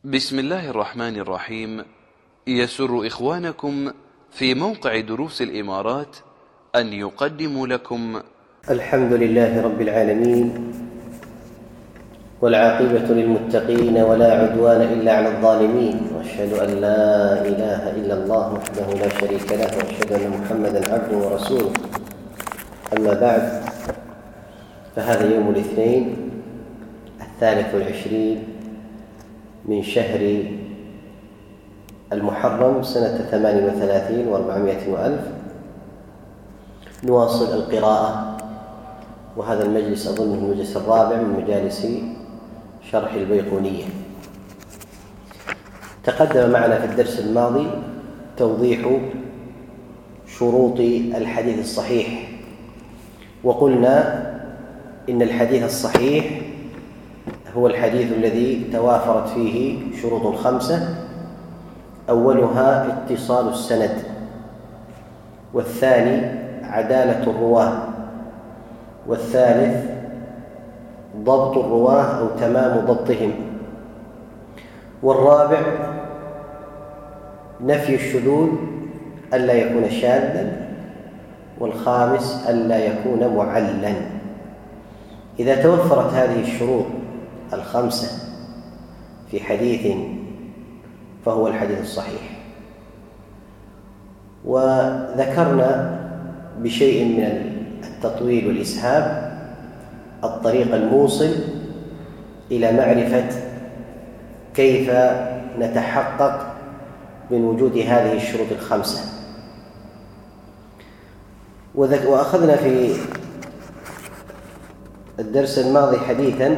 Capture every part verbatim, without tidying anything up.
بسم الله الرحمن الرحيم. يسر إخوانكم في موقع دروس الإمارات أن يقدموا لكم الحمد لله رب العالمين، والعاقبة للمتقين ولا عدوان إلا على الظالمين، وأشهد أن لا إله إلا الله وحده لا شريك له، وأشهد أن محمدًا عبده ورسوله. أما بعد، فهذا يوم الاثنين الثالث والعشرين من شهر المحرم سنة ثمان وثلاثين وأربعمائة وألف. نواصل القراءة، وهذا المجلس أظنه المجلس الرابع من مجالس شرح البيقونية. تقدم معنا في الدرس الماضي توضيح شروط الحديث الصحيح، وقلنا إن الحديث الصحيح هو الحديث الذي توافرت فيه شروط خمسة: أولها اتصال السند، والثاني عدالة الرواه، والثالث ضبط الرواه أو تمام ضبطهم، والرابع نفي الشذوذ ألا يكون شاذا، والخامس ألا يكون معلا. إذا توفرت هذه الشروط الخمسة في حديث فهو الحديث الصحيح. وذكرنا بشيء من التطويل والإسهاب الطريق الموصل إلى معرفة كيف نتحقق من وجود هذه الشروط الخمسة. وأخذنا في الدرس الماضي حديثا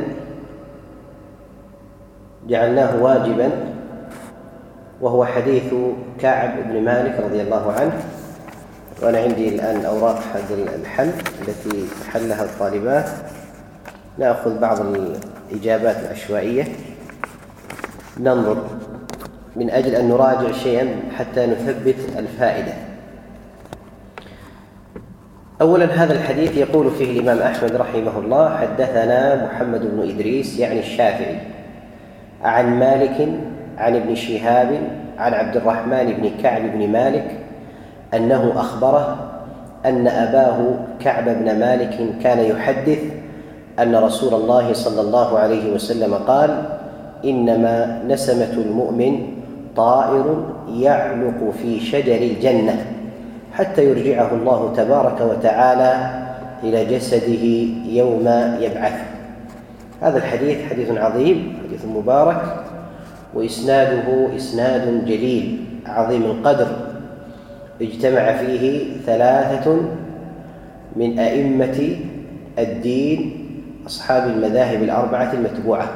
جعلناه واجبا، وهو حديث كعب بن مالك رضي الله عنه. وأنا عندي الآن أوراق حق الحل التي حلها الطالبات. نأخذ بعض الإجابات العشوائية ننظر من أجل أن نراجع شيئا حتى نثبت الفائدة. أولا، هذا الحديث يقول فيه الإمام أحمد رحمه الله: حدثنا محمد بن إدريس يعني الشافعي عن مالك عن ابن شهاب عن عبد الرحمن بن كعب بن مالك أنه أخبره أن أباه كعب بن مالك كان يحدث أن رسول الله صلى الله عليه وسلم قال: إنما نسمة المؤمن طائر يعلق في شجر الجنة حتى يرجعه الله تبارك وتعالى إلى جسده يوم يبعثه. هذا الحديث حديث عظيم، حديث مبارك، وإسناده إسناد جليل عظيم القدر، اجتمع فيه ثلاثة من أئمة الدين أصحاب المذاهب الأربعة المتبوعة.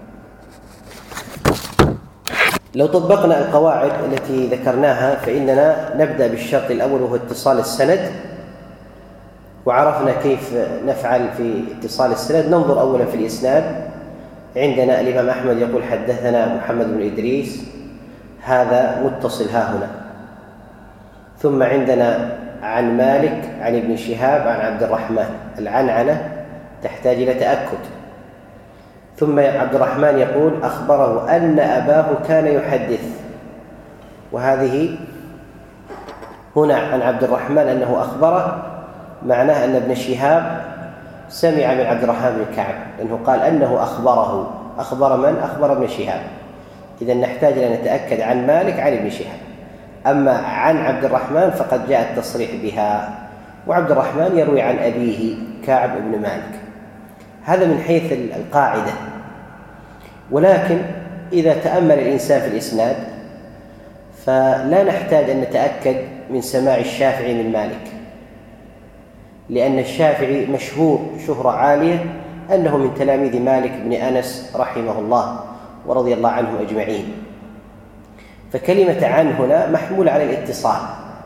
لو طبقنا القواعد التي ذكرناها فإننا نبدأ بالشرط الأول وهو اتصال السند، وعرفنا كيف نفعل في اتصال السند. ننظر أولا في الإسناد. عندنا الإمام أحمد يقول: حدثنا محمد بن إدريس، هذا متصل ها هنا. ثم عندنا عن مالك عن ابن شهاب عن عبد الرحمن، العنعنة تحتاج إلى تأكد. ثم عبد الرحمن يقول: أخبره أن أباه كان يحدث، وهذه هنا عن عبد الرحمن أنه أخبره، معناه أن ابن شهاب سمع من عبد الرحمن بن كعب، لأنه قال أنه أخبره. أخبر من؟ أخبر ابن شهاب. إذا نحتاج إلى نتأكد عن مالك عن ابن شهاب. أما عن عبد الرحمن فقد جاء التصريح بها، وعبد الرحمن يروي عن أبيه كعب بن مالك. هذا من حيث القاعدة. ولكن إذا تأمل الإنسان في الإسناد فلا نحتاج أن نتأكد من سماع الشافعي من مالك، لأن الشافعي مشهور شهرة عالية أنه من تلاميذ مالك بن أنس رحمه الله ورضي الله عنهم أجمعين. فكلمة عن هنا محمولة على الاتصال،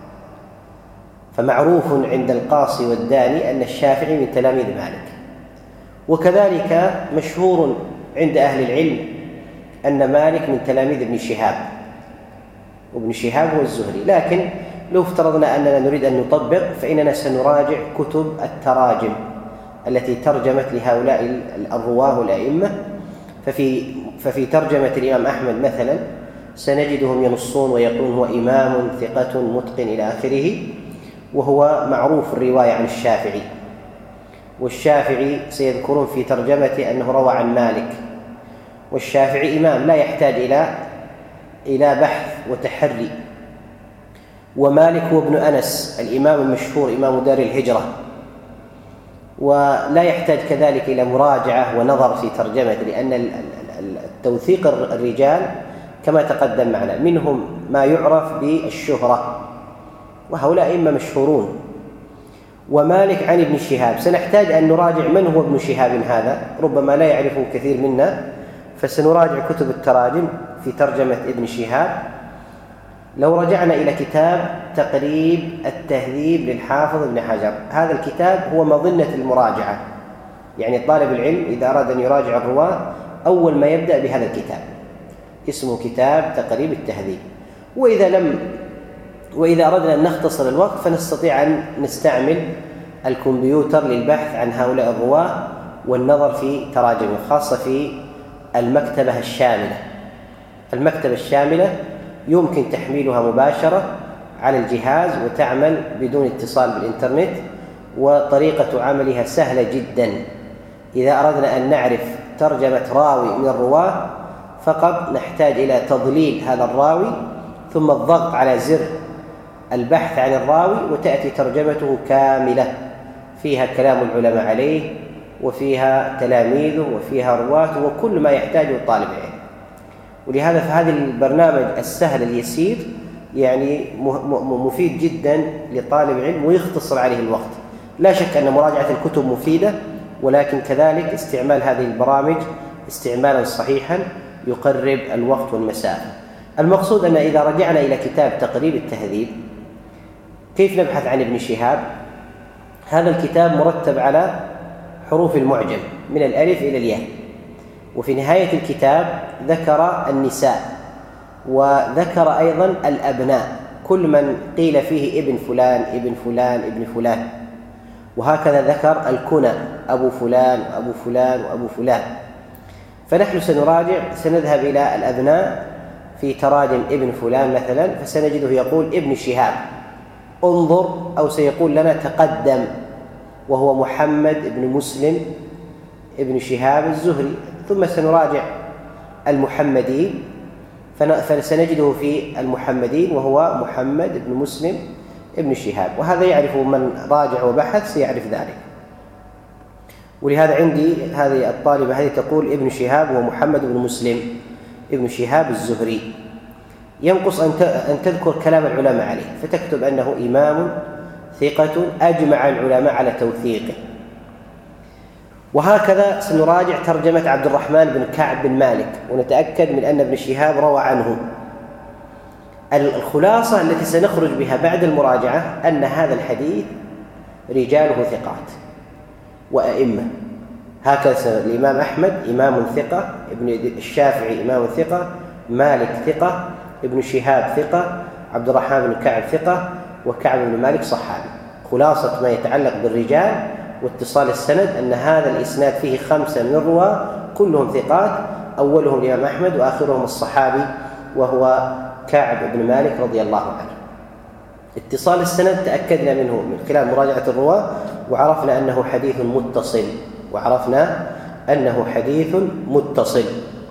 فمعروف عند القاصي والداني أن الشافعي من تلاميذ مالك. وكذلك مشهور عند أهل العلم أن مالك من تلاميذ ابن شهاب، وابن شهاب هو الزهري. لكن لو افترضنا أننا نريد أن نطبق فإننا سنراجع كتب التراجم التي ترجمت لهؤلاء الرواة والأئمة. ففي ففي ترجمة الإمام أحمد مثلا سنجدهم ينصون ويقولون هو إمام ثقة متقن إلى آخره، وهو معروف الرواية عن الشافعي، والشافعي سيذكرون في ترجمته أنه روى عن مالك، والشافعي إمام لا يحتاج إلى إلى بحث وتحري، ومالك هو ابن أنس الإمام المشهور إمام دار الهجرة، ولا يحتاج كذلك إلى مراجعة ونظر في ترجمته، لأن التوثيق الرجال كما تقدم معنا منهم ما يعرف بالشهرة، وهؤلاء إما مشهورون. ومالك عن ابن شهاب سنحتاج أن نراجع من هو ابن شهاب هذا، ربما لا يعرفه كثير منا، فسنراجع كتب التراجم في ترجمة ابن شهاب. لو رجعنا إلى كتاب تقريب التهذيب للحافظ ابن حجر، هذا الكتاب هو مظنة المراجعة، يعني طالب العلم إذا أراد أن يراجع الرواة أول ما يبدأ بهذا الكتاب، اسمه كتاب تقريب التهذيب. وإذا لم وإذا أردنا أن نختصر الوقت فنستطيع أن نستعمل الكمبيوتر للبحث عن هؤلاء الرواة والنظر في تراجمهم، خاصة في المكتبة الشاملة. المكتبة الشاملة يمكن تحميلها مباشرة على الجهاز وتعمل بدون اتصال بالإنترنت، وطريقة عملها سهلة جدا. إذا أردنا أن نعرف ترجمة راوي من الرواة فقط نحتاج إلى تضليل هذا الراوي ثم الضغط على زر البحث عن الراوي، وتأتي ترجمته كاملة فيها كلام العلماء عليه وفيها تلاميذه وفيها رواته وكل ما يحتاجه طالب العلم. ولهذا فهذا البرنامج السهل اليسير يعني مفيد جدا لطالب العلم ويختصر عليه الوقت. لا شك أن مراجعة الكتب مفيدة، ولكن كذلك استعمال هذه البرامج استعمالا صحيحا يقرب الوقت والمسافة. المقصود أن إذا رجعنا إلى كتاب تقريب التهذيب كيف نبحث عن ابن شهاب؟ هذا الكتاب مرتب على حروف المعجم من الألف إلى الياء، وفي نهاية الكتاب ذكر النساء وذكر أيضا الأبناء، كل من قيل فيه ابن فلان ابن فلان ابن فلان، وهكذا ذكر الكنى أبو فلان وأبو فلان وأبو فلان. فنحن سنراجع سنذهب إلى الأبناء في تراجم ابن فلان مثلا، فسنجده يقول ابن شهاب انظر، أو سيقول لنا تقدم وهو محمد ابن مسلم ابن شهاب الزهري. ثم سنراجع المحمدين فسنجده في المحمدين وهو محمد ابن مسلم ابن شهاب، وهذا يعرف من راجع وبحث سيعرف ذلك. ولهذا عندي هذه الطالبة هذه تقول ابن شهاب هو محمد بن مسلم ابن شهاب الزهري، ينقص أن تذكر كلام العلماء عليه، فتكتب أنه إمام ثقة أجمع العلماء على توثيقه. وهكذا سنراجع ترجمة عبد الرحمن بن كعب بن مالك ونتأكد من أن ابن شهاب روى عنه. الخلاصة التي سنخرج بها بعد المراجعة أن هذا الحديث رجاله ثقات وأئمة. هكذا الإمام أحمد إمام ثقة، ابن الشافعي إمام ثقة، مالك ثقة، ابن شهاب ثقة، عبد الرحمن بن كعب ثقة، وكعب بن مالك صحابي. خلاصة ما يتعلق بالرجال واتصال السند أن هذا الإسناد فيه خمسة من الرواة كلهم ثقات، أولهم الإمام أحمد وآخرهم الصحابي وهو كعب بن مالك رضي الله عنه. اتصال السند تأكدنا منه من خلال مراجعة الرواة، وعرفنا أنه حديث متصل وعرفنا أنه حديث متصل.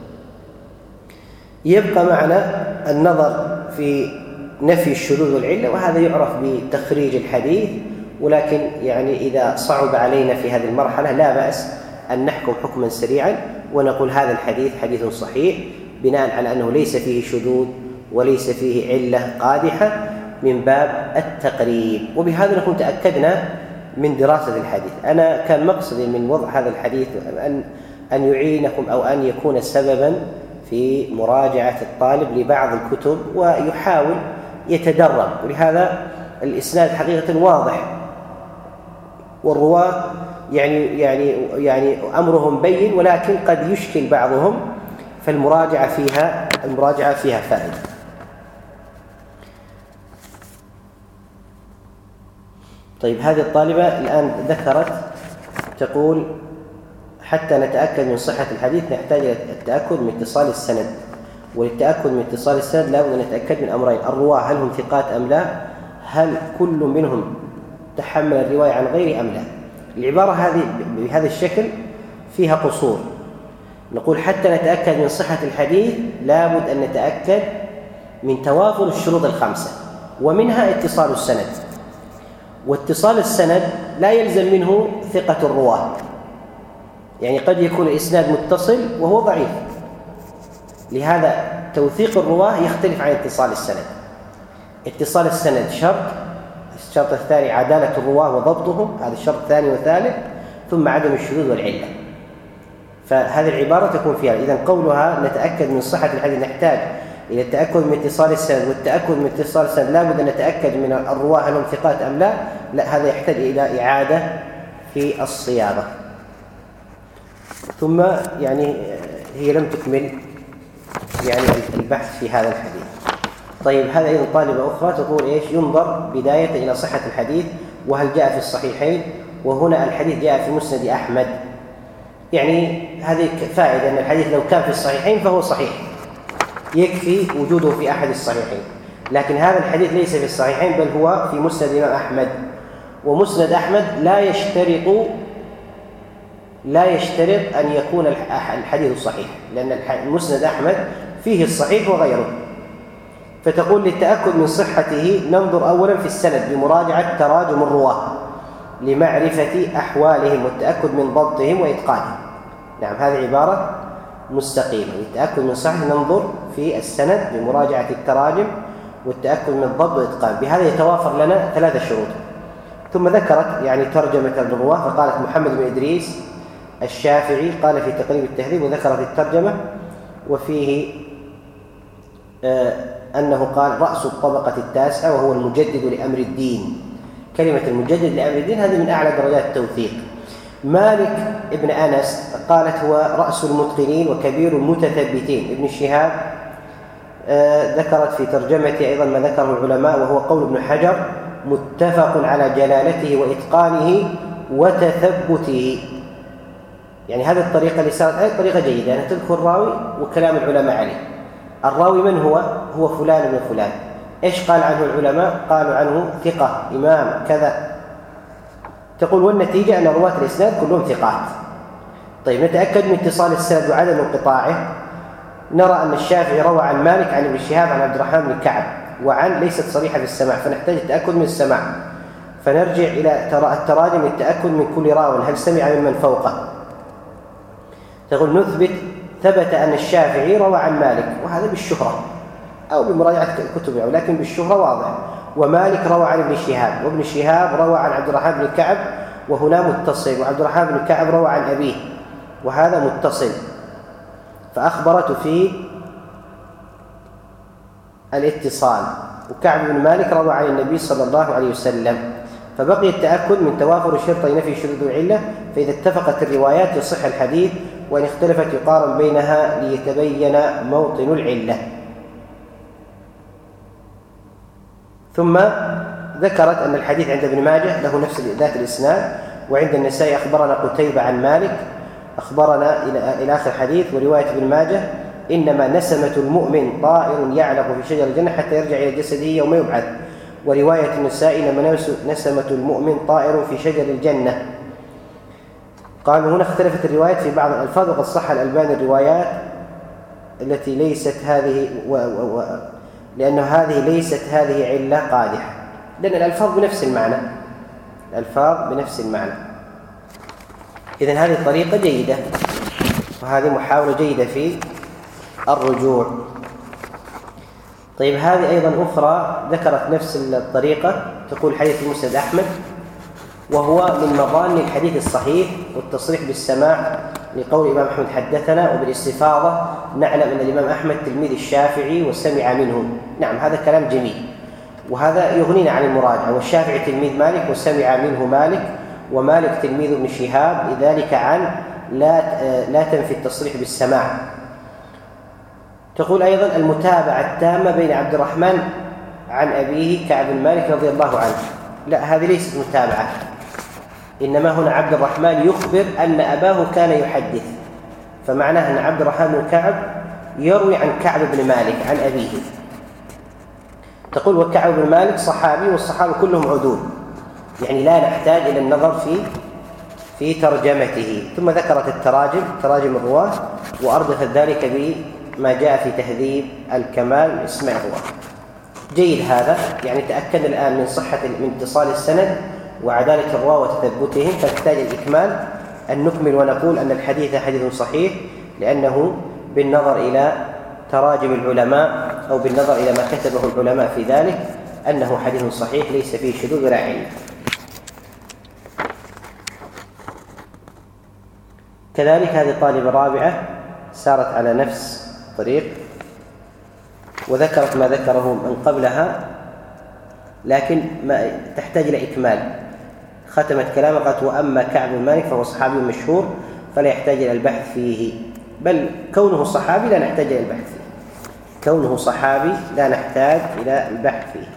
يبقى معنا النظر في نفي الشذوذ والعلة، وهذا يعرف بتخريج الحديث، ولكن يعني إذا صعب علينا في هذه المرحلة لا بأس أن نحكم حكما سريعا ونقول هذا الحديث حديث صحيح بناء على أنه ليس فيه شذوذ وليس فيه علة قادحة من باب التقريب. وبهذا نكون تأكدنا من دراسة الحديث. أنا كان مقصدي من وضع هذا الحديث أن أن يعينكم أو أن يكون سببا في مراجعة الطالب لبعض الكتب ويحاول يتدرب، ولهذا الإسناد حقيقة واضح والرواة يعني يعني يعني أمرهم بين، ولكن قد يشكل بعضهم، فالمراجعة فيها المراجعة فيها فائدة. طيب هذه الطالبة الآن ذكرت تقول حتى نتأكد من صحة الحديث نحتاج إلى التأكد من اتصال السند، وللتأكد من اتصال السند لا بد أن نتأكد من أمرين: الرواة هل هم ثقات أم لا؟ هل كل منهم تحمل الرواية عن غير أم لا؟ العبارة هذه بهذا الشكل فيها قصور. نقول حتى نتأكد من صحة الحديث لا بد أن نتأكد من توافر الشروط الخمسة، ومنها اتصال السند. واتصال السند لا يلزم منه ثقة الرواة، يعني قد يكون الإسناد متصل وهو ضعيف، لهذا توثيق الرواة يختلف عن اتصال السند. اتصال السند شرط، الشرط الثاني عدالة الرواة وضبطهم، هذا الشرط الثاني والثالث، ثم عدم الشذوذ والعلة. فهذه العبارة تكون فيها إذن قولها نتأكد من صحة الحديث نحتاج إلى التأكد من اتصال السند، والتأكد من اتصال السند لا بد أن نتأكد من الرواة هل هم ثقات أم لا، لا، هذا يحتاج إلى إعادة في الصياغة. ثم يعني هي لم تكمل يعني البحث في هذا الحديث. طيب هذا أيضا طالبة أخرى تقول إيش؟ ينظر بداية إلى صحة الحديث وهل جاء في الصحيحين، وهنا الحديث جاء في مسند أحمد. يعني هذه فائدة أن الحديث لو كان في الصحيحين فهو صحيح، يكفي وجوده في أحد الصحيحين، لكن هذا الحديث ليس في الصحيحين بل هو في مسند الإمام أحمد. ومسند أحمد لا يشترط لا يشترط أن يكون الحديث صحيح، لأن مسند أحمد فيه الصحيح وغيره. فتقول للتأكد من صحته ننظر أولا في السند بمراجعة تراجم الرواة لمعرفة أحوالهم والتأكد من ضبطهم وإتقانهم. نعم، هذه عبارة مستقيمة. للتأكد من صحته ننظر في السند بمراجعة التراجم والتأكد من الضبط والإتقان. بهذا يتوافر لنا ثلاثة شروط. ثم ذكرت يعني ترجمة الرواة، فقالت محمد بن إدريس الشافعي، قال في تقريب التهذيب وذكرت الترجمة، وفيه آه أنه قال رأس الطبقة التاسعة وهو المجدد لأمر الدين. كلمة المجدد لأمر الدين هذه من أعلى درجات التوثيق. مالك ابن أنس قالت هو رأس المتقنين وكبير المتثبتين. ابن شهاب آه ذكرت في ترجمته أيضا ما ذكره العلماء وهو قول ابن حجر متفق على جلالته وإتقانه وتثبته. يعني هذه الطريقة اللي صارت هذه طريقة جيدة، أن تذكر الراوي وكلام العلماء عليه. الراوي من هو؟ هو فلان ابن فلان. إيش قال عنه العلماء؟ قالوا عنه ثقة إمام كذا. تقول والنتيجة أن رواة الإسناد كلهم ثقات. طيب نتأكد من اتصال السند وعدم انقطاعه. نرى أن الشافعي روى عن مالك عن ابن شهاب عن عبد الرحمن بن كعب، وعن ليست صريحة في السماع، فنحتاج التأكد من السماع. فنرجع إلى التراجم للتأكد من كل راو هل سمع ممن فوقه. تقول نثبت ثبت أن الشافعي روى عن مالك، وهذا بالشهرة أو بمراجعة كتبه، ولكن بالشهرة واضح. ومالك روى عن ابن شهاب، وابن شهاب روى عن عبد الرحمن بن كعب، وهنا متصل، وعبد الرحمن بن كعب روى عن أبيه، وهذا متصل. فأخبرت فيه الاتصال. وكعب بن مالك روى عن النبي صلى الله عليه وسلم. فبقي التأكد من توافر شرطي نفي شذوذ العلة، فإذا اتفقت الروايات يصح الحديث، وإن اختلفت يقارن بينها ليتبين موطن العلة. ثم ذكرت أن الحديث عند ابن ماجه له نفس ذات الإسناد، وعند النسائي أخبرنا قتيبة عن مالك أخبرنا إلى آخر حديث. ورواية ابن ماجه إنما نسمة المؤمن طائر يعلق في شجر الجنة حتى يرجع إلى جسده يوم يبعث. ورواية النسائي إنما نسمة المؤمن طائر في شجر الجنة. قالوا هنا اختلفت الروايات في بعض الألفاظ، وقد صح الألباني الروايات التي ليست هذه و... و... و... لأن هذه ليست هذه علة قادحة، لأن الألفاظ بنفس المعنى، الألفاظ بنفس المعنى. إذن هذه الطريقة جيدة، وهذه محاولة جيدة في الرجوع. طيب هذه أيضا أخرى ذكرت نفس الطريقة، تقول حديث مسند أحمد، وهو من مظان الحديث الصحيح والتصريح بالسماع، لقول الإمام أحمد حدثنا، وبالاستفاضة نعلم أن الإمام أحمد تلميذ الشافعي وسمع منه. نعم، هذا كلام جميل، وهذا يغنينا عن المراجعة. والشافعي تلميذ مالك وسمع منه مالك، ومالك تلميذ ابن شهاب، لذلك عن لا لا تنفي التصريح بالسماع. تقول أيضا المتابعة التامة بين عبد الرحمن عن أبيه كعب بن مالك رضي الله عنه. لا، هذه ليست متابعة، إنما هنا عبد الرحمن يخبر أن أباه كان يحدث، فمعناه أن عبد الرحمن بن كعب يروي عن كعب بن مالك عن أبيه. تقول وكعب بن مالك صحابي والصحابة كلهم عدول، يعني لا نحتاج إلى النظر في في ترجمته. ثم ذكرت التراجم تراجم الرواة وأردفت ذلك بما جاء في تهذيب الكمال من اسماء الرواة. جيد هذا، يعني تأكد الآن من صحة من اتصال السند وعدالة الرواة وتثبتهم، فتحتاج الإكمال أن نكمل ونقول أن الحديث حديث صحيح، لأنه بالنظر إلى تراجم العلماء أو بالنظر إلى ما كتبه العلماء في ذلك أنه حديث صحيح ليس فيه شذوذ ولا علة. كذلك هذه طالبة رابعة سارت على نفس الطريق وذكرت ما ذكره من قبلها، لكن ما تحتاج إلى إكمال. ختمت كلامها قالت وأما كعب بن مالك فهو صحابي مشهور فلا يحتاج إلى البحث فيه، بل كونه صحابي لا نحتاج إلى البحث فيه، كونه صحابي لا نحتاج إلى البحث فيه.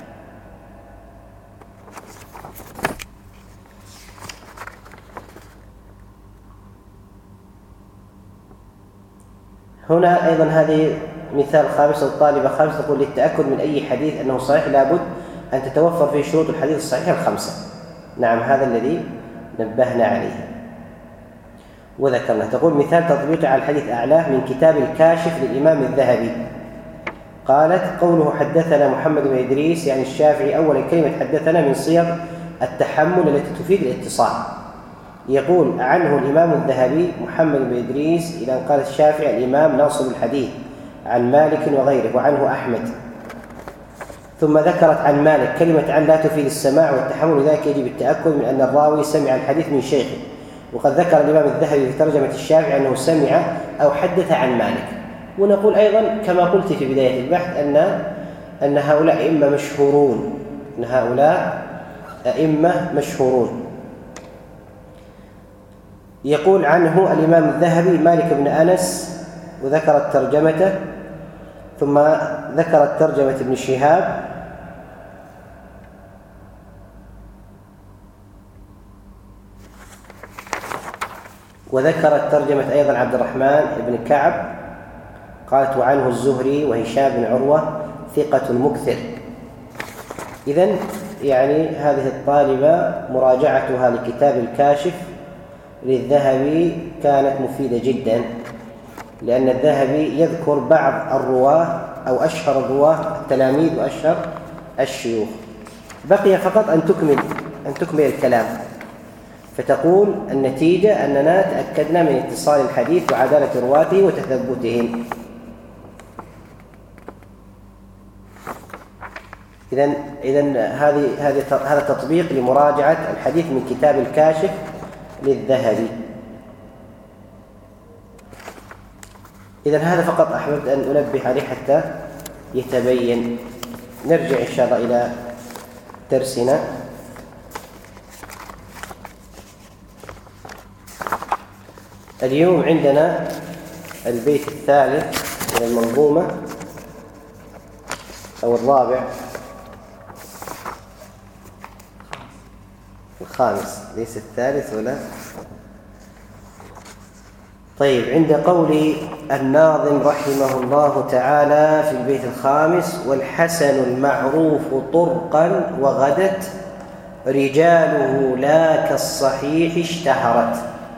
هنا أيضا هذه مثال خامس، الطالبة خامس تقول للتأكد من أي حديث أنه صحيح لابد أن تتوفر فيه شروط الحديث الصحيح الخمسة. نعم، هذا الذي نبهنا عليه وذكرنا. تقول مثال تطبيقي على الحديث أعلاه من كتاب الكاشف للإمام الذهبي. قالت قوله حدثنا محمد بن إدريس يعني الشافعي، أولا كلمة حدثنا من صيغ التحمل التي تفيد الاتصال. يقول عنه الإمام الذهبي محمد بن إدريس إلى أن قال الشافعي الإمام ناصر الحديث عن مالك وغيره، وعنه أحمد. ثم ذكرت عن مالك كلمة عن لا تفيد السماع والتحمل، لذلك يجب التأكد من أن الراوي سمع الحديث من شيخه. وقد ذكر الإمام الذهبي في ترجمة الشافعي أنه سمع أو حدث عن مالك. ونقول أيضا كما قلت في بداية البحث أن أن هؤلاء أئمة مشهورون، أن هؤلاء أئمة مشهورون. يقول عنه الإمام الذهبي مالك بن أنس وذكرت ترجمته، ثم ذكرت ترجمة ابن شهاب، وذكرت ترجمة أيضا عبد الرحمن بن كعب. قالت وعنه الزهري وهشام بن عروة ثقة مكثر. إذن يعني هذه الطالبة مراجعتها لكتاب الكاشف للذهبي كانت مفيدة جدا، لأن الذهبي يذكر بعض الرواة أو أشهر الرواة التلاميذ وأشهر الشيوخ. بقي فقط أن تكمل أن تكمل الكلام، فتقول النتيجة أننا تأكدنا من اتصال الحديث وعدالة رواته وتثبتهم. إذن إذن هذه هذه هذا تطبيق لمراجعة الحديث من كتاب الكاشف للذهبي. إذن هذا فقط أحببت أن أنبه عليه حتى يتبين. نرجع إن شاء الله إلى درسنا. اليوم عندنا البيت الثالث من المنظومة أو الرابع الخامس، ليس الثالث ولا. طيب، عند قول الناظم رحمه الله تعالى في البيت الخامس والحسن المعروف طرقا وغدت رجاله لا كالصحيح اشتهرت.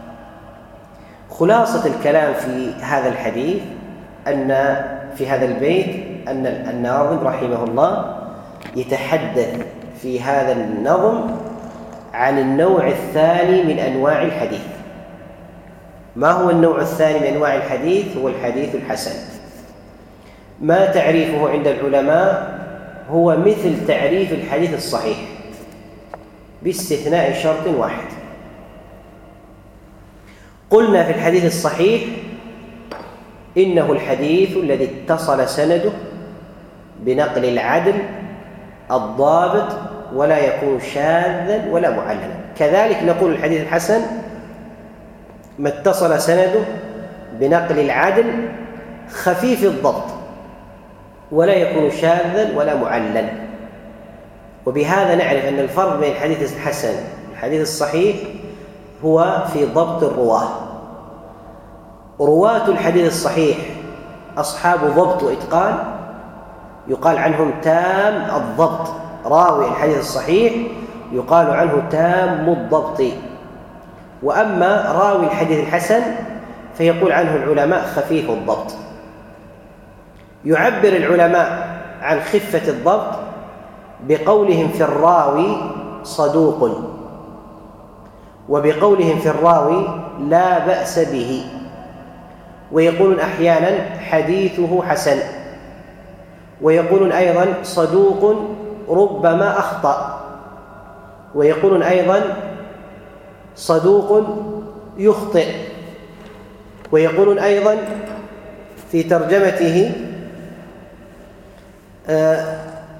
خلاصة الكلام في هذا الحديث أن في هذا البيت أن الناظم رحمه الله يتحدث في هذا النظم عن النوع الثاني من أنواع الحديث. ما هو النوع الثاني من أنواع الحديث؟ هو الحديث الحسن. ما تعريفه عند العلماء؟ هو مثل تعريف الحديث الصحيح باستثناء شرط واحد. قلنا في الحديث الصحيح إنه الحديث الذي اتصل سنده بنقل العدل الضابط ولا يكون شاذا ولا معللا. كذلك نقول الحديث الحسن ما اتصل سنده بنقل العدل خفيف الضبط ولا يكون شاذا ولا معللا. وبهذا نعرف أن الفرق بين الحديث الحسن والحديث الصحيح هو في ضبط الرواه. رواة الحديث الصحيح أصحاب ضبط وإتقان يقال عنهم تام الضبط. راوي الحديث الصحيح يقال عنه تام الضبط. وأما راوي الحديث الحسن فيقول عنه العلماء خفيف الضبط. يعبر العلماء عن خفة الضبط بقولهم في الراوي صدوق، وبقولهم في الراوي لا بأس به، ويقولون أحيانا حديثه حسن، ويقولون أيضا صدوق ربما أخطأ، ويقولون أيضا صدوق يخطئ، ويقولون أيضا في ترجمته آه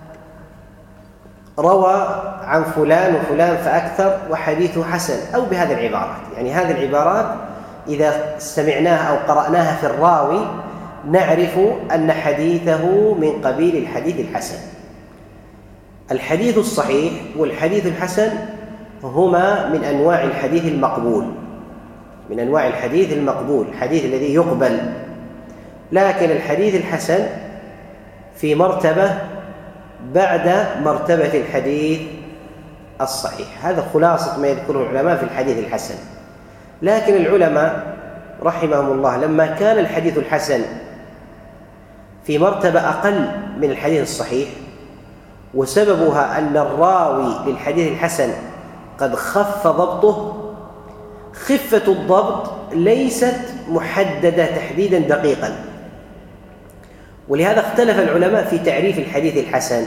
روى عن فلان وفلان فأكثر وحديثه حسن، أو بهذه العبارات. يعني هذه العبارات إذا سمعناها أو قرأناها في الراوي نعرف أن حديثه من قبيل الحديث الحسن. الحديث الصحيح والحديث الحسن هما من أنواع الحديث المقبول، من أنواع الحديث المقبول، الحديث الذي يقبل. لكن الحديث الحسن في مرتبة بعد مرتبة الحديث الصحيح. هذا خلاصة ما يذكره العلماء في الحديث الحسن. لكن العلماء رحمهم الله لما كان الحديث الحسن في مرتبة أقل من الحديث الصحيح، وسببها أن الراوي للحديث الحسن قد خف ضبطه، خفة الضبط ليست محددة تحديدا دقيقا، ولهذا اختلف العلماء في تعريف الحديث الحسن.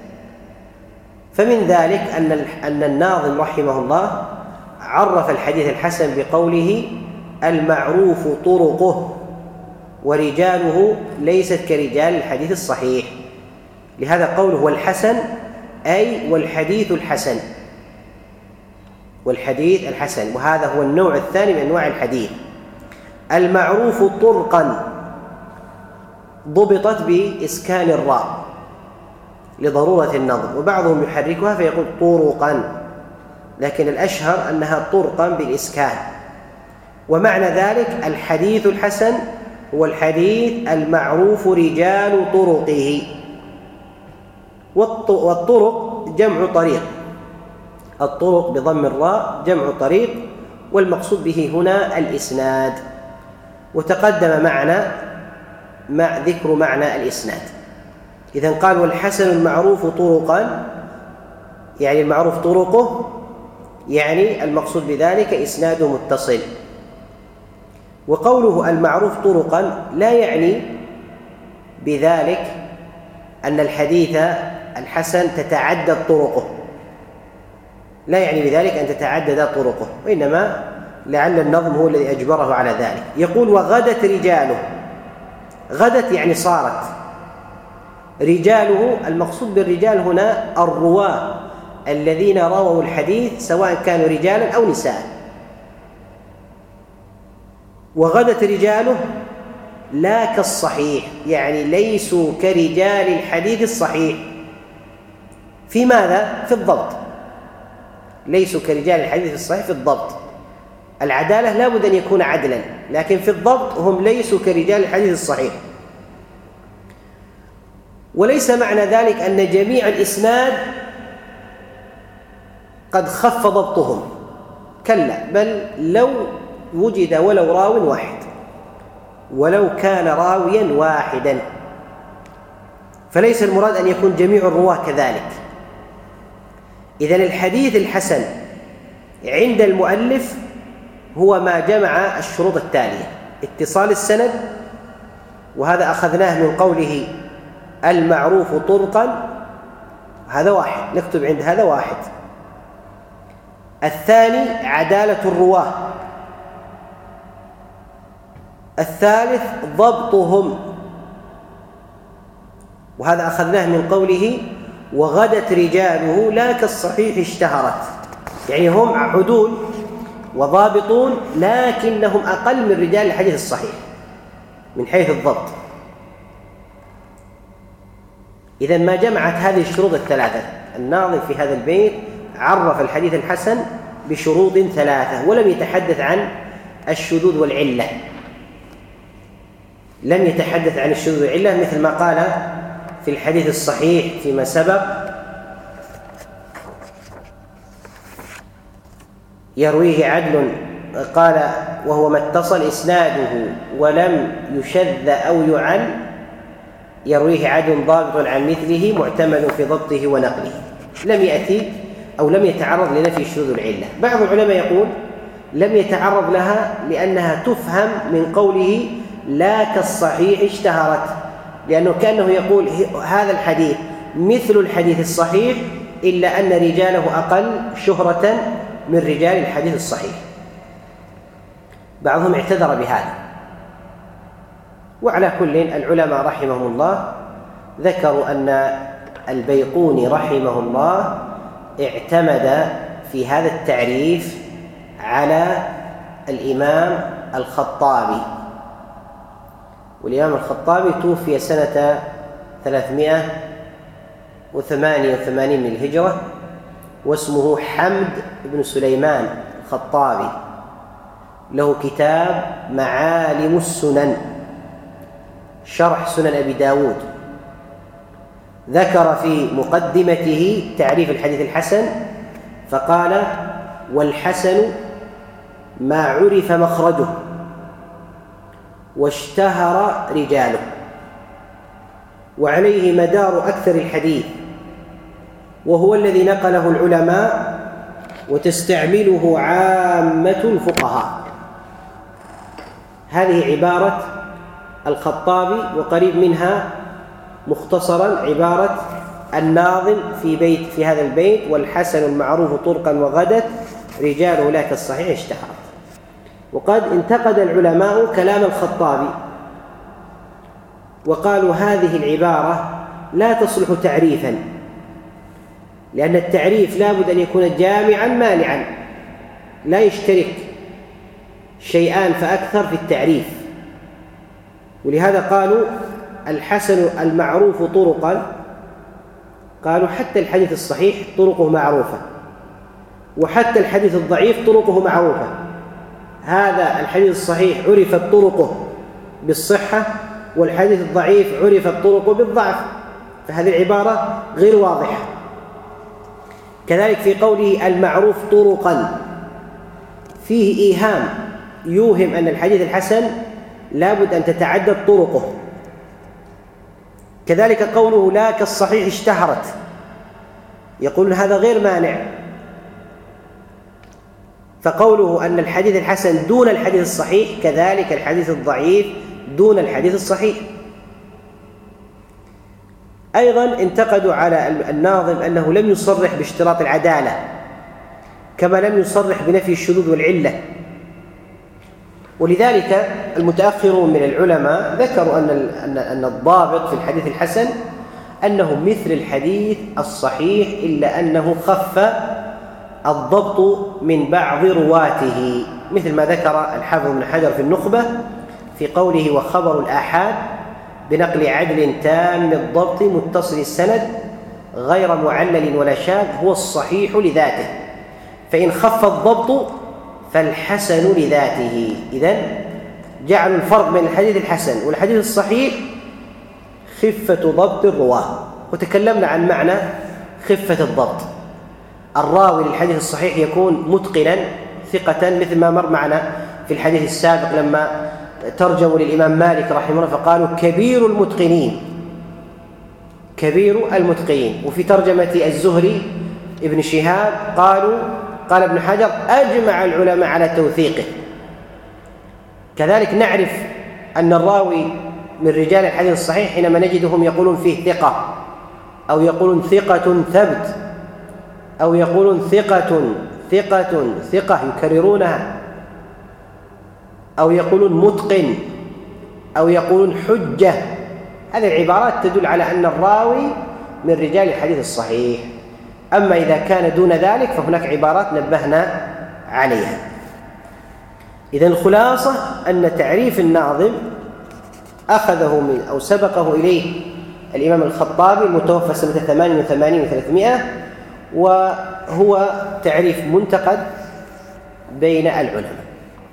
فمن ذلك أن أن الناظم رحمه الله عرف الحديث الحسن بقوله المعروف طرقه ورجاله ليست كرجال الحديث الصحيح. لهذا قوله والحسن أي والحديث الحسن، والحديث الحسن، وهذا هو النوع الثاني من أنواع الحديث. المعروف طرقا ضبطت بإسكان الراء لضرورة النظم، وبعضهم يحركها فيقول طرقا، لكن الأشهر أنها طرقا بالإسكان. ومعنى ذلك الحديث الحسن هو الحديث المعروف رجال طرقه. والطرق جمع طريق، الطرق بضم الراء جمع طريق، والمقصود به هنا الإسناد. وتقدم معنا مع ذكر معنى الإسناد. إذن قال والحسن المعروف طرقا، يعني المعروف طرقه، يعني المقصود بذلك إسناده متصل. وقوله المعروف طرقا لا يعني بذلك أن الحديث الحسن تتعدد طرقه، لا يعني بذلك أن تتعدد طرقه، وإنما لعل النظم هو الذي أجبره على ذلك. يقول وغدت رجاله، غدت يعني صارت، رجاله المقصود بالرجال هنا الرواة الذين رووا الحديث سواء كانوا رجالا أو نساء. وغدت رجاله لا كالصحيح، يعني ليسوا كرجال الحديث الصحيح. في ماذا؟ في الضبط. ليسوا كرجال الحديث الصحيح في الضبط. العدالة لا بد أن يكون عدلا، لكن في الضبط هم ليسوا كرجال الحديث الصحيح. وليس معنى ذلك أن جميع الإسناد قد خف ضبطهم، كلا، بل لو وجد ولو راو واحد، ولو كان راويا واحدا، فليس المراد أن يكون جميع الرواة كذلك. إذن الحديث الحسن عند المؤلف هو ما جمع الشروط التالية: اتصال السند، وهذا أخذناه من قوله المعروف طرقا، هذا واحد، نكتب عند هذا واحد. الثاني عدالة الرواة. الثالث ضبطهم، وهذا أخذناه من قوله وغدت رجاله لا كالصحيح اشتهرت، يعني هم عدول وضابطون لكنهم أقل من رجال الحديث الصحيح من حيث الضبط. إذن ما جمعت هذه الشروط الثلاثة، الناظم في هذا البيت عرف الحديث الحسن بشروط ثلاثة، ولم يتحدث عن الشذوذ والعلة، لم يتحدث عن الشذوذ والعلة مثل ما قال في الحديث الصحيح فيما سبق: يرويه عدل، قال: وهو ما اتصل إسناده ولم يشذ أو يعل، يرويه عدل ضابط عن مثله معتمد في ضبطه ونقله. لم يأتي أو لم يتعرض لنفي الشذوذ والعلة. بعض العلماء يقول لم يتعرض لها لأنها تفهم من قوله لا كالصحيح اشتهرت، لأنه كأنه يقول هذا الحديث مثل الحديث الصحيح إلا أن رجاله أقل شهرة من رجال الحديث الصحيح. بعضهم اعتذر بهذا. وعلى كل، العلماء رحمهم الله ذكروا أن البيقوني رحمه الله اعتمد في هذا التعريف على الإمام الخطابي، والإمام الخطابي توفي سنة ثلاثمائة وثمانية وثمانين من الهجرة، واسمه حمد بن سليمان الخطابي، له كتاب معالم السنن شرح سنن أبي داود. ذكر في مقدمته تعريف الحديث الحسن فقال: والحسن ما عرف مخرجه واشتهر رجاله، وعليه مدار أكثر الحديث، وهو الذي نقله العلماء وتستعمله عامة الفقهاء. هذه عبارة الخطابي، وقريب منها مختصرا عبارة الناظم في بيت في هذا البيت: والحسن المعروف طرقا وغدت رجاله لا كالصحيح اشتهرت. وقد انتقد العلماء كلام الخطابي وقالوا هذه العبارة لا تصلح تعريفا، لأن التعريف لا بد أن يكون جامعا مانعا، لا يشترك شيئان فأكثر في التعريف. ولهذا قالوا الحسن المعروف طرقا، قالوا حتى الحديث الصحيح طرقه معروفة، وحتى الحديث الضعيف طرقه معروفة. هذا الحديث الصحيح عرفت طرقه بالصحة، والحديث الضعيف عرفت طرقه بالضعف، فهذه العبارة غير واضحة. كذلك في قوله المعروف طرقا فيه إيهام يوهم أن الحديث الحسن لابد أن تتعدد طرقه. كذلك قوله لا كالصحيح اشتهرت، يقول هذا غير مانع. فقوله أن الحديث الحسن دون الحديث الصحيح، كذلك الحديث الضعيف دون الحديث الصحيح. أيضا انتقدوا على الناظم أنه لم يصرح باشتراط العدالة، كما لم يصرح بنفي الشذوذ والعلة. ولذلك المتأخرون من العلماء ذكروا أن أن الضابط في الحديث الحسن أنه مثل الحديث الصحيح، إلا أنه خف الضبط من بعض رواته، مثل ما ذكر الحافظ بن حجر في النخبة في قوله: وخبر الآحاد بنقل عدل تام الضبط متصل السند غير معلل ولا شاذ هو الصحيح لذاته، فإن خف الضبط فالحسن لذاته. إذن جعلوا الفرق بين الحديث الحسن والحديث الصحيح خفة ضبط الرواه. وتكلمنا عن معنى خفة الضبط. الراوي للحديث الصحيح يكون متقنا ثقة، مثل ما مر معنا في الحديث السابق لما ترجموا للإمام مالك رحمه الله فقالوا كبير المتقنين، كبير المتقنين. وفي ترجمة الزهري ابن شهاب قالوا قال ابن حجر أجمع العلماء على توثيقه. كذلك نعرف أن الراوي من رجال الحديث الصحيح حينما نجدهم يقولون فيه ثقة، أو يقولون ثقة ثبت، أو يقولون ثقة ثقة ثقة يكررونها، أو يقولون متقن، أو يقولون حجة. هذه العبارات تدل على أن الراوي من رجال الحديث الصحيح. أما إذا كان دون ذلك فهناك عبارات نبهنا عليها. إذن الخلاصة أن تعريف الناظم أخذه من أو سبقه إليه الإمام الخطابي المتوفى سنة ثمان وثمانين وثلاثمائة، وهو تعريف منتقد بين العلماء.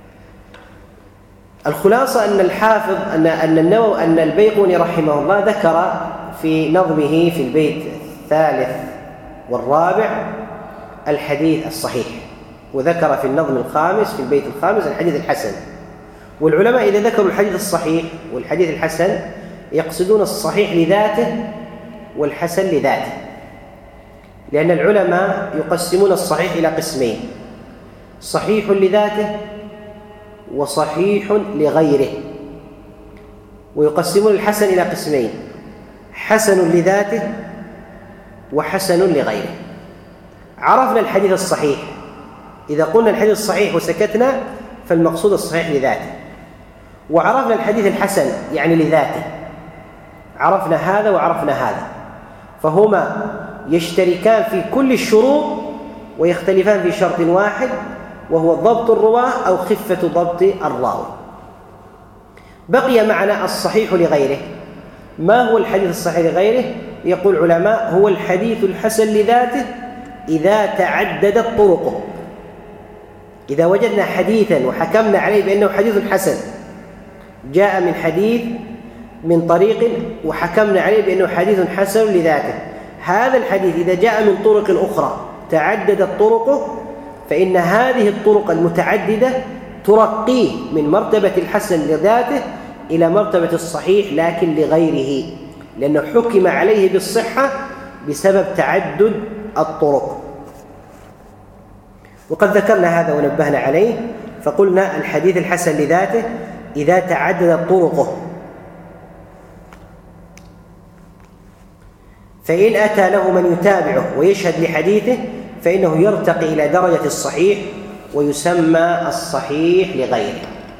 الخلاصة أن الحافظ أن أن النووي أن البيقوني رحمه الله ذكر في نظمه في البيت الثالث والرابع الحديث الصحيح، وذكر في النظم الخامس في البيت الخامس الحديث الحسن. والعلماء إذا ذكروا الحديث الصحيح والحديث الحسن يقصدون الصحيح لذاته والحسن لذاته، لأن العلماء يقسمون الصحيح إلى قسمين: صحيح لذاته وصحيح لغيره، ويقسمون الحسن إلى قسمين: حسن لذاته وحسن لغيره. عرفنا الحديث الصحيح، إذا قلنا الحديث الصحيح وسكتنا فالمقصود الصحيح لذاته. وعرفنا الحديث الحسن يعني لذاته، عرفنا هذا وعرفنا هذا، فهما يشتركان في كل الشروط ويختلفان في شرط واحد، وهو ضبط الرواه أو خفة ضبط الراوي. بقي معنا الصحيح لغيره. ما هو الحديث الصحيح لغيره؟ يقول العلماء: هو الحديث الحسن لذاته إذا تعددت طرقه. إذا وجدنا حديثا وحكمنا عليه بأنه حديث حسن، جاء من حديث من طريق وحكمنا عليه بأنه حديث حسن لذاته، هذا الحديث إذا جاء من طرق أخرى تعددت طرقه، فإن هذه الطرق المتعددة ترقيه من مرتبة الحسن لذاته إلى مرتبة الصحيح لكن لغيره، لأنه حكم عليه بالصحة بسبب تعدد الطرق. وقد ذكرنا هذا ونبهنا عليه، فقلنا الحديث الحسن لذاته إذا تعددت طرقه، فإن أتى له من يتابعه ويشهد لحديثه فإنه يرتقي إلى درجة الصحيح ويسمى الصحيح لغيره.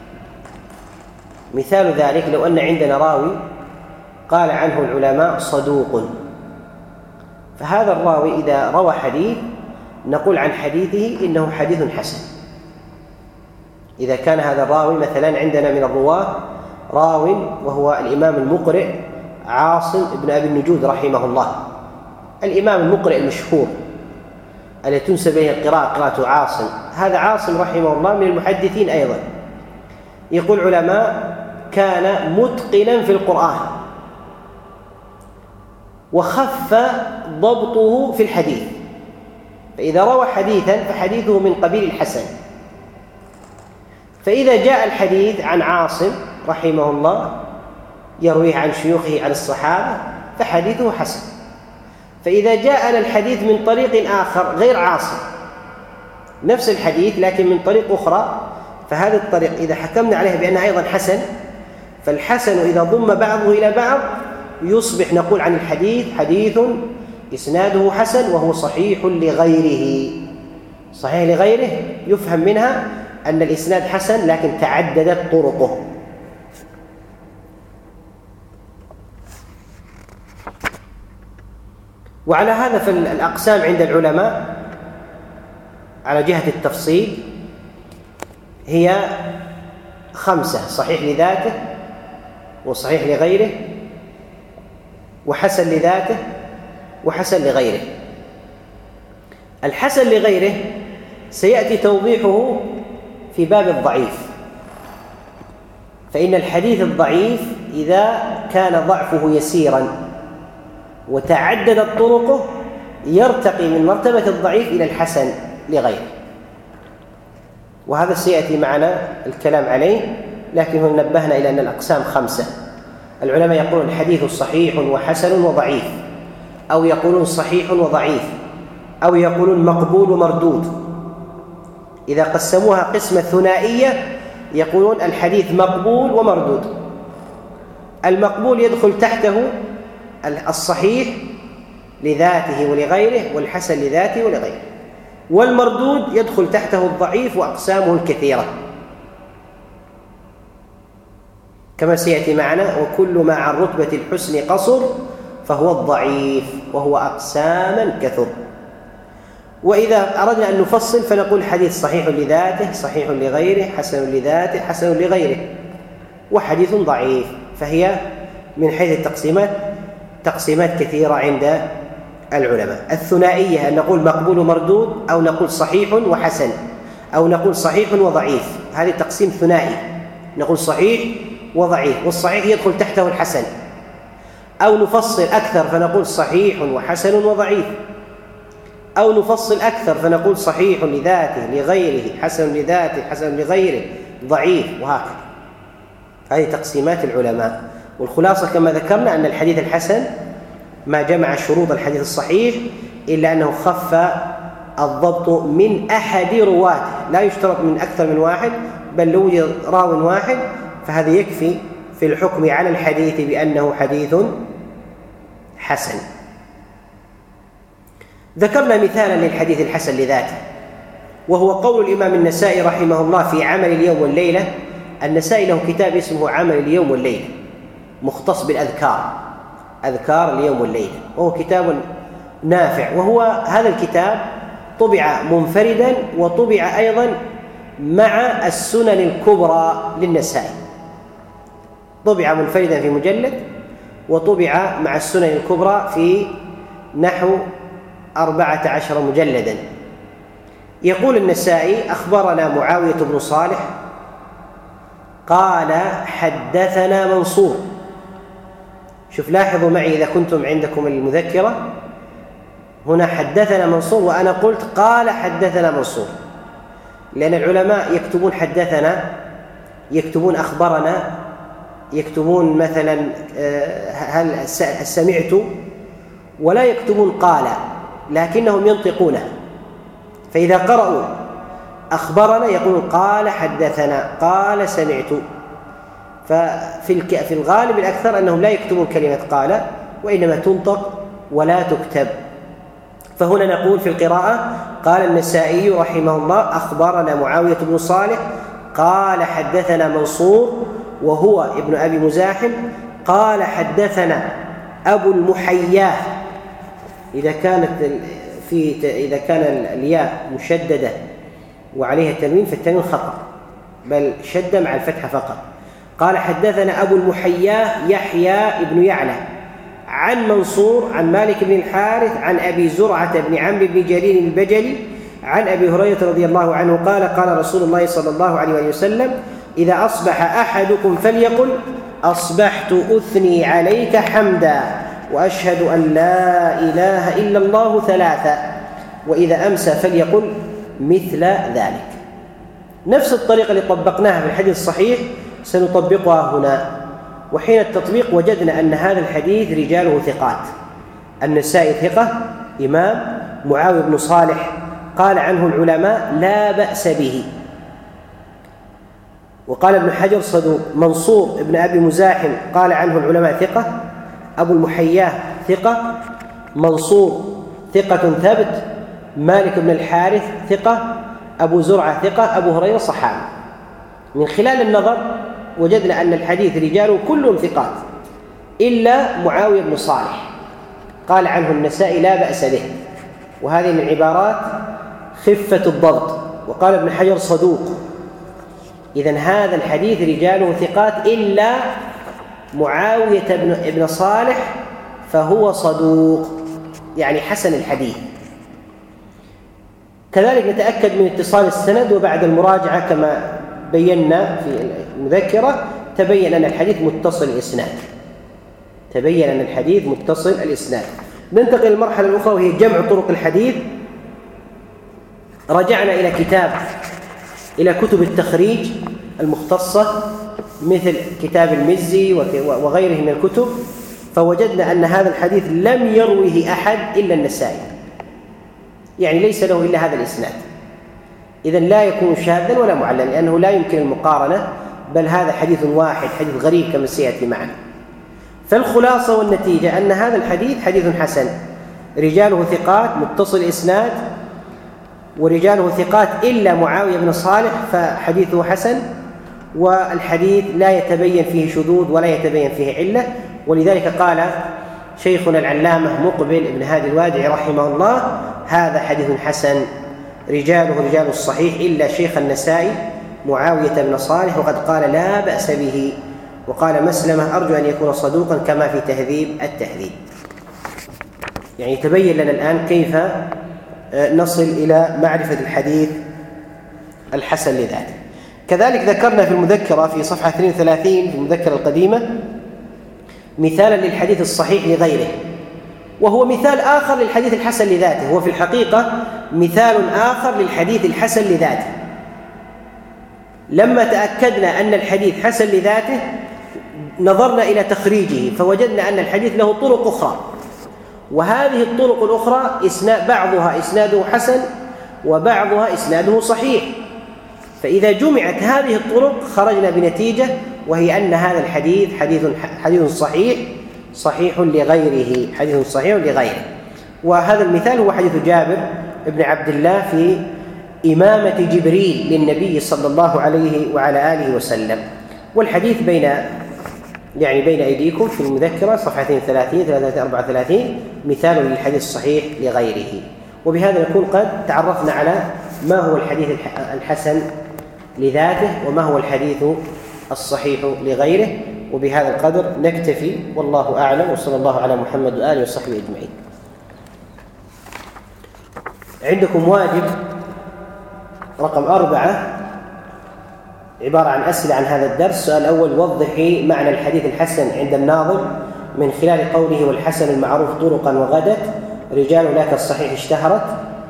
مثال ذلك لو أن عندنا راوي قال عنه العلماء صدوق، فهذا الراوي إذا روى حديث نقول عن حديثه إنه حديث حسن. إذا كان هذا الراوي مثلا عندنا من الرواة راو وهو الإمام المقرئ عاصم بن أبي النجود رحمه الله، الإمام المقرئ المشهور الذي تنسب إليه القراءة قراءة عاصم، هذا عاصم رحمه الله من المحدثين أيضا. يقول علماء: كان متقنا في القرآن وخف ضبطه في الحديث، فإذا روى حديثا فحديثه من قبيل الحسن. فإذا جاء الحديث عن عاصم رحمه الله يرويه عن شيوخه عن الصحابة فحديثه حسن. فإذا جاءنا الحديث من طريق آخر غير عاصم، نفس الحديث لكن من طريق أخرى، فهذا الطريق إذا حكمنا عليه بأنه أيضا حسن، فالحسن إذا ضم بعضه إلى بعض يصبح نقول عن الحديث حديث إسناده حسن وهو صحيح لغيره. صحيح لغيره يفهم منها أن الإسناد حسن لكن تعددت طرقه. وعلى هذا فالأقسام عند العلماء على جهة التفصيل هي خمسة: صحيح لذاته وصحيح لغيره وحسن لذاته وحسن لغيره. الحسن لغيره سيأتي توضيحه في باب الضعيف، فإن الحديث الضعيف إذا كان ضعفه يسيرا وتعددت طرقه يرتقي من مرتبة الضعيف إلى الحسن لغيره، وهذا سيأتي معنا الكلام عليه، لكن هنا نبهنا إلى أن الأقسام خمسة. العلماء يقولون الحديث صحيح وحسن وضعيف، أو يقولون صحيح وضعيف، أو يقولون مقبول ومردود. إذا قسموها قسمة ثنائية يقولون الحديث مقبول ومردود. المقبول يدخل تحته الصحيح لذاته ولغيره والحسن لذاته ولغيره، والمردود يدخل تحته الضعيف وأقسامه الكثيرة كما سيأتي معنا: وكل ما عن رتبة الحسن قصر فهو الضعيف وهو أقساما كثر. وإذا أردنا أن نفصل فنقول حديث صحيح لذاته، صحيح لغيره، حسن لذاته، حسن لغيره، وحديث ضعيف. فهي من حيث التقسيمات تقسيمات كثيرة عند العلماء. الثنائية أن نقول مقبول ومردود، أو نقول صحيح وحسن، أو نقول صحيح وضعيف، هذه تقسيم ثنائي، نقول صحيح وضعيف، والصحيح يدخل تحته الحسن. أو نفصل أكثر فنقول صحيح وحسن وضعيف، أو نفصل أكثر فنقول صحيح لذاته لغيره، حسن لذاته حسن لغيره، ضعيف، وهكذا. هذه تقسيمات العلماء. والخلاصة كما ذكرنا أن الحديث الحسن ما جمع شروط الحديث الصحيح إلا أنه خف الضبط من أحد رواته، لا يشترط من أكثر من واحد، بل لو وجد راو واحد فهذا يكفي في الحكم على الحديث بأنه حديث حسن. ذكرنا مثالا للحديث الحسن لذاته، وهو قول الإمام النسائي رحمه الله في عمل اليوم والليلة. النسائي له كتاب اسمه عمل اليوم والليلة، مختص بالأذكار، أذكار اليوم والليلة، وهو كتاب نافع. وهو هذا الكتاب طبع منفردا وطبع أيضا مع السنن الكبرى للنسائي، طبع منفردا في مجلد وطبع مع السنن الكبرى في نحو أربعة عشر مجلدا. يقول النسائي: أخبرنا معاوية بن صالح قال حدثنا منصور. شوف، لاحظوا معي إذا كنتم عندكم المذكرة، هنا حدثنا منصور وأنا قلت قال حدثنا منصور، لأن العلماء يكتبون حدثنا، يكتبون أخبرنا، يكتبون مثلا هل سمعت، ولا يكتبون قال، لكنهم ينطقونه. فإذا قرأوا أخبرنا يقولون قال حدثنا، قال سمعت. ففي في الغالب الأكثر أنهم لا يكتبون كلمة قال، وإنما تنطق ولا تكتب. فهنا نقول في القراءة: قال النسائي رحمه الله أخبرنا معاوية بن صالح قال حدثنا منصور وهو ابن أبي مزاحم قال حدثنا أبو المحياه. إذا كانت في إذا كان الياء مشددة وعليها التنوين فالتنوين خطأ، بل شد مع الفتحة فقط. قال حدثنا أبو المحياه يحيى ابن يعلى عن منصور عن مالك بن الحارث عن أبي زرعة بن عمرو بن جرير البجلي عن أبي هريرة رضي الله عنه قال: قال رسول الله صلى الله عليه وسلم: إذا أصبح أحدكم فليقل أصبحت أثني عليك حمدا وأشهد أن لا إله إلا الله ثلاثة، وإذا أمسى فليقل مثل ذلك. نفس الطريقة اللي طبقناها في الحديث الصحيح سنطبقها هنا. وحين التطبيق وجدنا أن هذا الحديث رجاله ثقات. النسائي ثقة إمام، معاوية بن صالح قال عنه العلماء لا بأس به، وقال ابن حجر صدوق. منصور ابن أبي مزاحم قال عنه العلماء ثقة. أبو المحياه ثقة. منصور ثقة ثبت. مالك بن الحارث ثقة. أبو زرعة ثقة. أبو هريرة صحابي. من خلال النظر وجدنا أن الحديث رجاله كلهم ثقات إلا معاوية بن صالح قال عنه النسائي لا بأس به، وهذه من عبارات خفة الضبط. وقال ابن حجر صدوق. إذن هذا الحديث رجاله ثقات إلا معاوية بن صالح فهو صدوق، يعني حسن الحديث. كذلك نتأكد من اتصال السند، وبعد المراجعة كما بينا في المذكرة تبين أن الحديث متصل الإسناد، تبين أن الحديث متصل الإسناد. ننتقل للمرحلة الأخرى وهي جمع طرق الحديث. رجعنا إلى كتاب إلى كتب التخريج المختصة مثل كتاب المزي وغيره من الكتب، فوجدنا أن هذا الحديث لم يروه أحد إلا النسائي، يعني ليس له إلا هذا الإسناد. إذن لا يكون شاذا ولا معللا، لأنه لا يمكن المقارنة، بل هذا حديث واحد، حديث غريب كما سيأتي معنا. فالخلاصة والنتيجة أن هذا الحديث حديث حسن، رجاله ثقات متصل الإسناد، ورجاله ثقات إلا معاوية بن صالح فحديثه حسن، والحديث لا يتبين فيه شذوذ ولا يتبين فيه علة. ولذلك قال شيخنا العلامة مقبل ابن هادي الوادعي رحمه الله: هذا حديث حسن رجاله رجال الصحيح إلا شيخ النسائي معاوية بن صالح، وقد قال لا بأس به. وقال مسلمة: أرجو أن يكون صدوقا كما في تهذيب التهذيب. يعني تبين لنا الآن كيف نصل إلى معرفة الحديث الحسن لذاته. كذلك ذكرنا في المذكرة في صفحة اثنين وثلاثين في المذكرة القديمة مثالا للحديث الصحيح لغيره، وهو مثال آخر للحديث الحسن لذاته، هو في الحقيقة مثال آخر للحديث الحسن لذاته. لما تأكدنا أن الحديث حسن لذاته نظرنا إلى تخريجه فوجدنا أن الحديث له طرق أخرى، وهذه الطرق الأخرى إسناد بعضها إسناده حسن وبعضها إسناده صحيح، فإذا جمعت هذه الطرق خرجنا بنتيجة، وهي أن هذا الحديث حديث حديث صحيح صحيح لغيره، حديث صحيح لغيره. وهذا المثال هو حديث جابر بن عبد الله في إمامة جبريل للنبي صلى الله عليه وعلى آله وسلم. والحديث بين يعني بين أيديكم في المذكرة صفحة اثنين وثلاثين ثلاثة أربعة وثلاثين مثال للحديث الصحيح لغيره. وبهذا نكون قد تعرفنا على ما هو الحديث الحسن لذاته وما هو الحديث الصحيح لغيره. وبهذا القدر نكتفي، والله أعلم، وصلى الله على محمد وآله وصحبه أجمعين. عندكم واجب رقم أربعة عبارة عن أسئلة عن هذا الدرس. السؤال الأول: وضحي معنى الحديث الحسن عند الناظم من خلال قوله والحسن المعروف طرقا وغدت رجال لك الصحيح اشتهرت.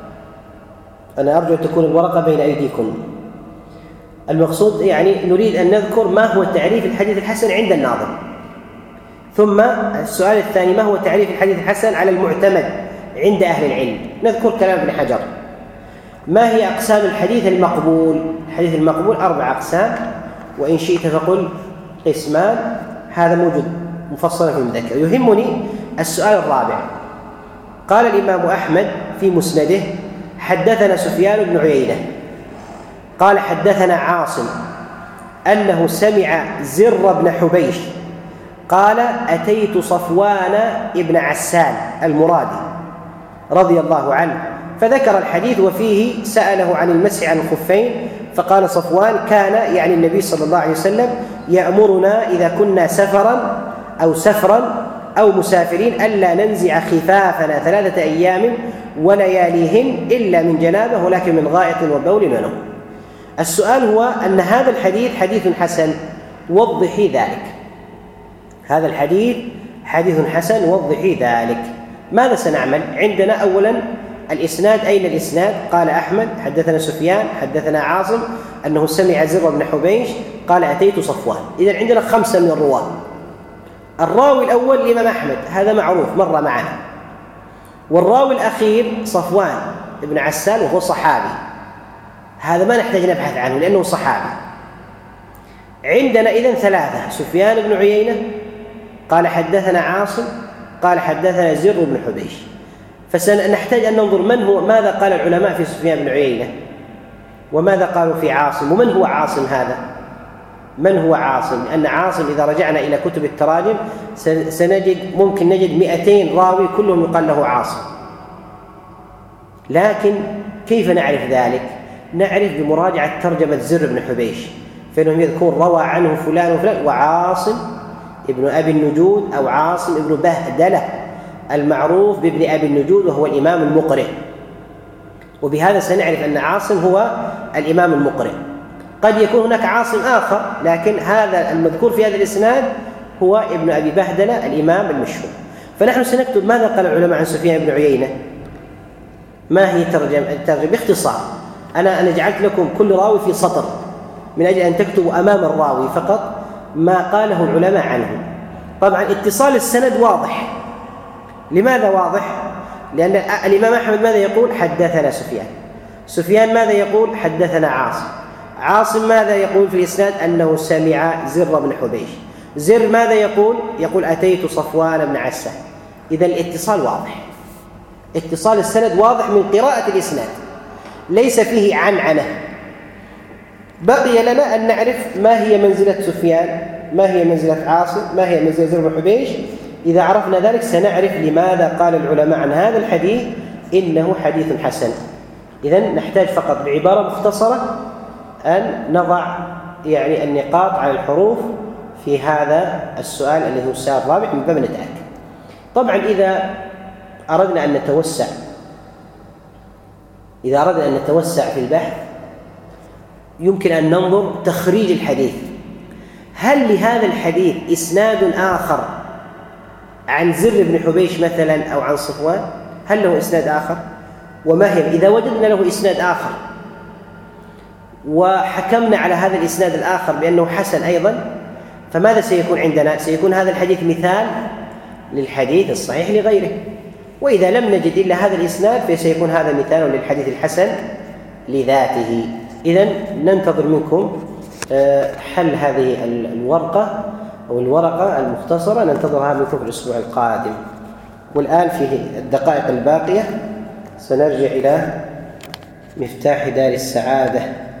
أنا أرجو أن تكون الورقة بين أيديكم. المقصود يعني نريد أن نذكر ما هو تعريف الحديث الحسن عند الناظم، ثم السؤال الثاني: ما هو تعريف الحديث الحسن على المعتمد عند أهل العلم. نذكر كلام ابن حجر. ما هي أقسام الحديث المقبول؟ الحديث المقبول أربع أقسام، وإن شئت فقل قسمان، هذا موجود مفصلا في المذكرة. يهمني السؤال الرابع. قال الإمام أحمد في مسنده: حدثنا سفيان بن عيينة قال حدثنا عاصم أنه سمع زر بن حبيش قال أتيت صفوان بن عسال المرادي رضي الله عنه، فذكر الحديث وفيه سأله عن المسح على الخفين، فقال صفوان: كان يعني النبي صلى الله عليه وسلم يأمرنا إذا كنا سفرا أو سفرا أو مسافرين ألا ننزع خفافنا ثلاثة أيام ولياليهن إلا من جنابه ولكن من غائط وبول ونوم. السؤال هو أن هذا الحديث حديث حسن، وضحي ذلك. هذا الحديث حديث حسن، وضحي ذلك. ماذا سنعمل؟ عندنا أولا الإسناد. أين الإسناد؟ قال أحمد حدثنا سفيان حدثنا عاصم أنه سمع زر بن حبيش قال أتيت صفوان. إذن عندنا خمسة من الرواة. الراوي الأول الإمام أحمد، هذا معروف مر معنا، والراوي الأخير صفوان بن عسال وهو صحابي، هذا ما نحتاج نبحث عنه لأنه صحابي. عندنا إذن ثلاثة: سفيان بن عيينة قال حدثنا عاصم قال حدثنا زر بن حبيش. فسنحتاج أن ننظر من هو، ماذا قال العلماء في سفيان بن عيينة وماذا قالوا في عاصم، ومن هو عاصم هذا، من هو عاصم؟ لأن عاصم إذا رجعنا إلى كتب التراجم سنجد ممكن نجد مئتين راوي كلهم يقال له عاصم. لكن كيف نعرف ذلك؟ نعرف بمراجعة ترجمة زر بن حبيش، فإنهم يذكرون روى عنه فلان وفلان وعاصم ابن أبي النجود أو عاصم ابن بهدلة المعروف بابن أبي النجود وهو الإمام المقرئ، وبهذا سنعرف أن عاصم هو الإمام المقرئ. قد يكون هناك عاصم آخر، لكن هذا المذكور في هذا الإسناد هو ابن أبي بهدلة الإمام المشهور. فنحن سنكتب ماذا قال العلماء عن سفيان بن عيينة، ما هي ترجمة باختصار. أنا أنا جعلت لكم كل راوي في سطر من أجل أن تكتبوا أمام الراوي فقط ما قاله العلماء عنه. طبعا اتصال السند واضح. لماذا واضح؟ لأن الإمام أحمد ماذا يقول؟ حدثنا سفيان. سفيان ماذا يقول؟ حدثنا عاصم. عاصم ماذا يقول في الإسناد؟ أنه سمع زر بن حبيش. زر ماذا يقول؟ يقول أتيت صفوان بن عسال. إذا الاتصال واضح، اتصال السند واضح من قراءة الإسناد، ليس فيه عنعنة. بقي لنا أن نعرف ما هي منزلة سفيان، ما هي منزلة عاصم، ما هي منزلة زر بن حبيش. إذا عرفنا ذلك سنعرف لماذا قال العلماء عن هذا الحديث إنه حديث حسن. إذن نحتاج فقط بعبارة مختصرة أن نضع يعني النقاط على الحروف في هذا السؤال الذي هو السؤال الرابع من باب نتأكد. طبعا إذا أردنا أن نتوسع إذا أردنا أن نتوسع في البحث يمكن أن ننظر تخريج الحديث، هل لهذا الحديث إسناد آخر عن زر بن حبيش مثلا أو عن صفوان؟ هل له إسناد آخر؟ وما هي؟ إذا وجدنا له إسناد آخر وحكمنا على هذا الإسناد الآخر بأنه حسن أيضا، فماذا سيكون عندنا؟ سيكون هذا الحديث مثال للحديث الصحيح لغيره. وإذا لم نجد إلا هذا الإسناد فسيكون هذا مثال للحديث الحسن لذاته. إذن ننتظر منكم حل هذه الورقة أو الورقة المختصرة، ننتظرها منكم في الأسبوع القادم. والآن في الدقائق الباقية سنرجع إلى مفتاح دار السعادة.